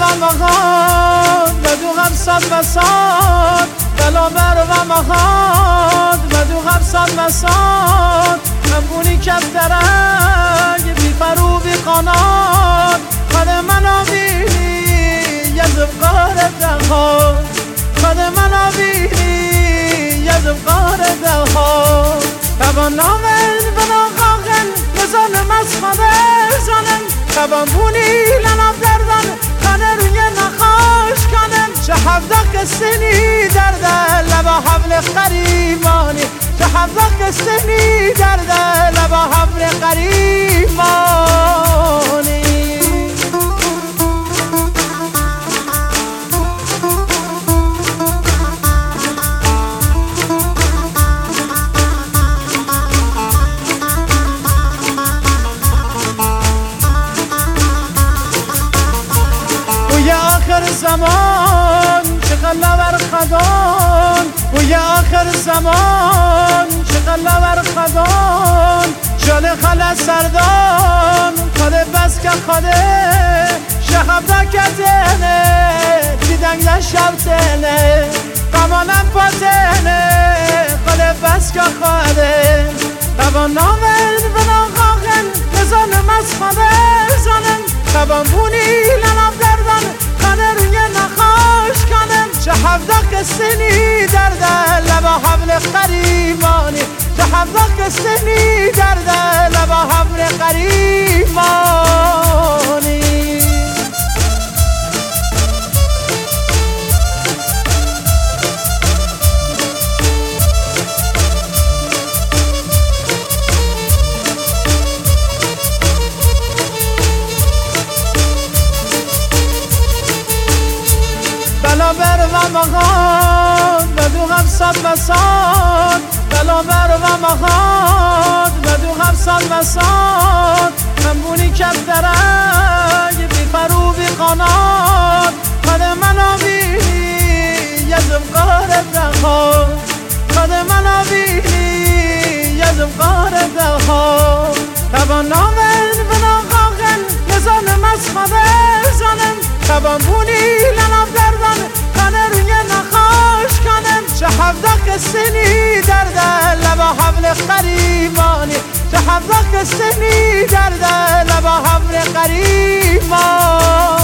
و مخاد بدو غم صد بساد بلا بر و مخاد بدو غم صد بساد منبونی کف درنگ بی فرو بی قناد خد منو بینی یزم قهر دهاد خد منو بینی یزم قهر دهاد تبا نامن بنا خاقن بزنم از خانه زنم تبا بونی لنم دردن خانه روی نخاش کنم چه حفظه کسینی درده لبا حبل قریبانی چه حفظه کسینی درده لبا حبل قریبانی آخر زمان چقلا بر خدان و آخر زمان چقلا بر خدان شال خلا سردان خاله بس که خاله شخب دکتنه دیدنگ لشبتنه قمانم پاتنه خاله بس که خاله تبان نامن بنا خاقن بزنم از خاله زنم تبان بونی لنم دردن خانه روی نخاش کنم چه حفظه کسینی درده لبا حبل قریبانی چه حفظه کسینی درده لبا حبل قریبانی بلا بر و مخاد بدو غم صد بساد بلا بر و مخاد بدو غم صد بساد منبونی کف درنگ بی فرو بی قناد خد منو بینی یزم قهر دهاد خد منو بینی یزم قهر دهاد تبا نامن بنا خاقن بزنم از خاله زنم تبا بونی لنم دردن خانه روی نخاش کنم چه حفظه کسینی درده لبا حبل قریبانی چه حفظه کسینی درده لبا حبل قریبانی